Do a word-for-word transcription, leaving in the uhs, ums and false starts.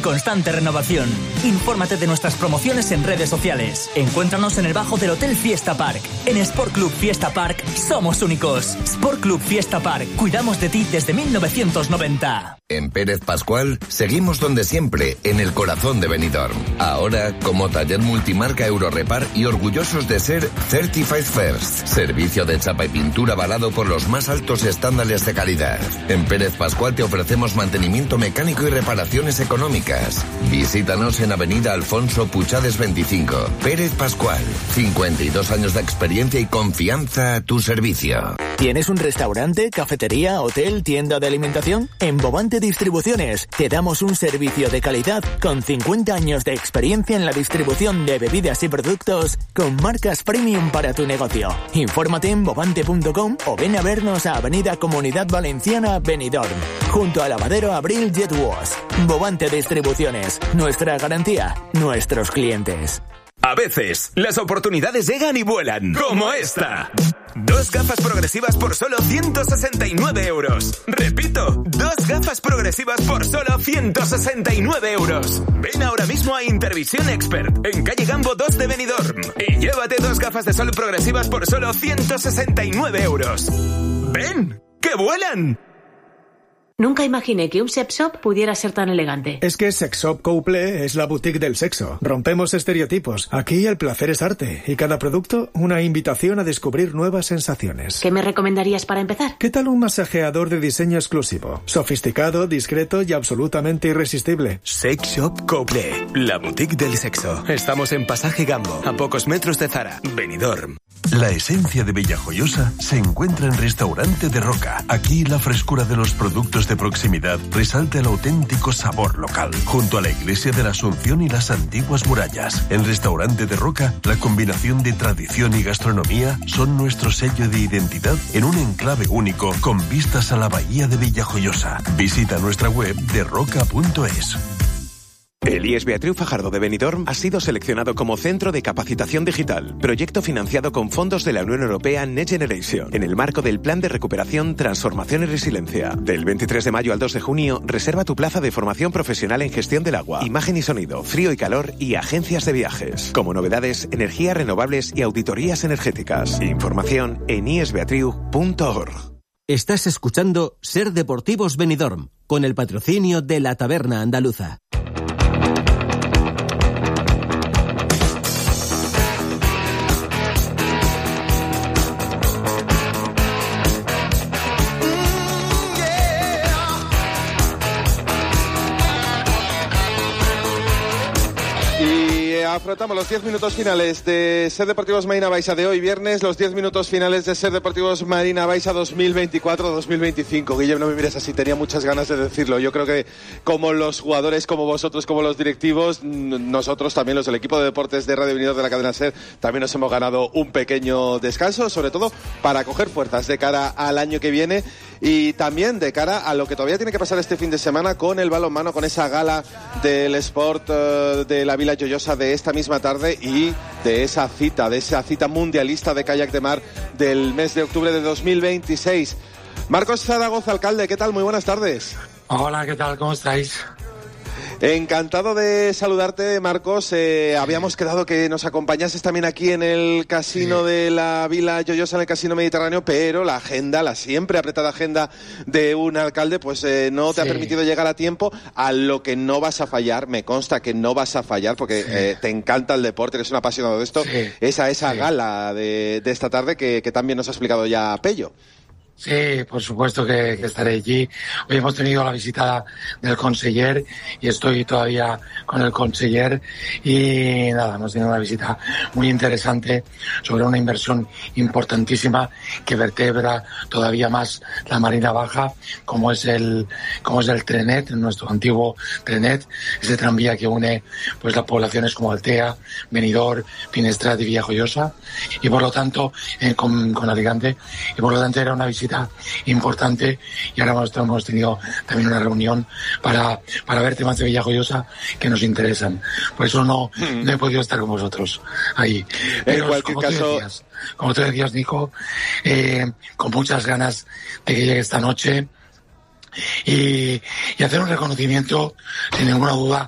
constante renovación. Infórmate de nuestras promociones en redes sociales. Encuéntranos en el bajo del Hotel Fiesta Park. En Sport Club Fiesta Park somos únicos. Sport Club Fiesta Park. Cuidamos de ti desde mil novecientos noventa. En Pérez Pascual seguimos donde siempre, en el corazón de Benidorm. Ahora como taller multimarca Eurorepar y orgullosos de ser Certified First. Servicio de chapa y pintura avalado por los más altos estándares de calidad. En Pérez Pascual te ofrecemos mantenimiento mecánico y reparaciones económicas. Visítanos en Avenida Alfonso Puchades veinticinco. Pérez Pascual, cincuenta y dos años de experiencia y confianza a tu servicio. ¿Tienes un restaurante, cafetería, hotel, tienda de alimentación? En Bovante Distribuciones te damos un servicio de calidad con cincuenta años de experiencia en la distribución de bebidas y productos con marcas premium para tu negocio. Infórmate en bovante punto com o ven a vernos a Avenida Comunidad Valenciana, Benidorm, junto al lavadero Abril Jet Wash. Bovante Distribuciones, nuestra garantía, nuestros clientes. A veces, las oportunidades llegan y vuelan, como esta. Dos gafas progresivas por solo ciento sesenta y nueve euros. Repito, dos gafas progresivas por solo ciento sesenta y nueve euros. Ven ahora mismo a Intervisión Expert, en calle Gambo dos de Benidorm, y llévate dos gafas de sol progresivas por solo ciento sesenta y nueve euros. ¡Ven, que vuelan! Nunca imaginé que un sex shop pudiera ser tan elegante. Es que Sex Shop Couple es la boutique del sexo. Rompemos estereotipos. Aquí el placer es arte y cada producto una invitación a descubrir nuevas sensaciones. ¿Qué me recomendarías para empezar? ¿Qué tal un masajeador de diseño exclusivo? Sofisticado, discreto y absolutamente irresistible. Sex Shop Couple, la boutique del sexo. Estamos en Pasaje Gambo, a pocos metros de Zara, Benidorm. La esencia de Villajoyosa se encuentra en Restaurante de Roca. Aquí la frescura de los productos de proximidad resalta el auténtico sabor local. Junto a la iglesia de la Asunción y las antiguas murallas. En Restaurante de Roca, la combinación de tradición y gastronomía son nuestro sello de identidad en un enclave único con vistas a la bahía de Villajoyosa. Visita nuestra web de roca punto es. El I E S Beatriu Fajardo de Benidorm ha sido seleccionado como Centro de Capacitación Digital, proyecto financiado con fondos de la Unión Europea Next Generation, en el marco del Plan de Recuperación, Transformación y Resiliencia. Del veintitrés de mayo al dos de junio, reserva tu plaza de formación profesional en gestión del agua, imagen y sonido, frío y calor y agencias de viajes. Como novedades, energías renovables y auditorías energéticas. Información en i e s beatriu punto org. Estás escuchando Ser Deportivos Benidorm, con el patrocinio de la Taberna Andaluza. Afrontamos los diez minutos finales de Ser Deportivos Marina Baixa de hoy viernes, los diez minutos finales de Ser Deportivos Marina Baixa dos mil veinticuatro dos mil veinticinco. Guillermo, no me mires así, tenía muchas ganas de decirlo. Yo creo que como los jugadores, como vosotros, como los directivos, nosotros también, los del equipo de deportes de Radio Benidorm de la cadena Ser, también nos hemos ganado un pequeño descanso, sobre todo para coger fuerzas de cara al año que viene y también de cara a lo que todavía tiene que pasar este fin de semana con el balonmano, con esa gala del Sport uh, de la Vila Joyosa de esta misma tarde y de esa cita, de esa cita mundialista de kayak de mar del mes de octubre de dos mil veintiséis. Marcos Zaragoza, alcalde, ¿qué tal? Muy buenas tardes. Hola, ¿qué tal? ¿Cómo estáis? Encantado de saludarte, Marcos. Eh, habíamos quedado que nos acompañases también aquí en el casino sí. de la Vila Joyosa, en el Casino Mediterráneo, pero la agenda, la siempre apretada agenda de un alcalde, pues eh, no te sí. ha permitido llegar a tiempo, a lo que no vas a fallar, me consta que no vas a fallar, porque sí. eh, te encanta el deporte, eres un apasionado de esto, sí. esa, esa sí. gala de, de esta tarde que, que también nos ha explicado ya Pello. Sí, por supuesto que, que estaré allí. Hoy hemos tenido la visita del conseller y estoy todavía con el conseller y nada, hemos tenido una visita muy interesante sobre una inversión importantísima que vertebra todavía más la Marina Baja, como es el como es el Trenet, nuestro antiguo Trenet, ese tranvía que une pues las poblaciones como Altea, Benidorm, Finestrat y Villajoyosa, y por lo tanto eh, con, con Alicante, y por lo tanto era una visita importante y ahora hemos, hemos tenido también una reunión para, para ver temas de Villajoyosa que nos interesan. Por eso no, mm. no he podido estar con vosotros ahí. Pero en cualquier como caso... tú decías, como tú decías, Nico, eh, con muchas ganas de que llegue esta noche y, y hacer un reconocimiento, sin ninguna duda,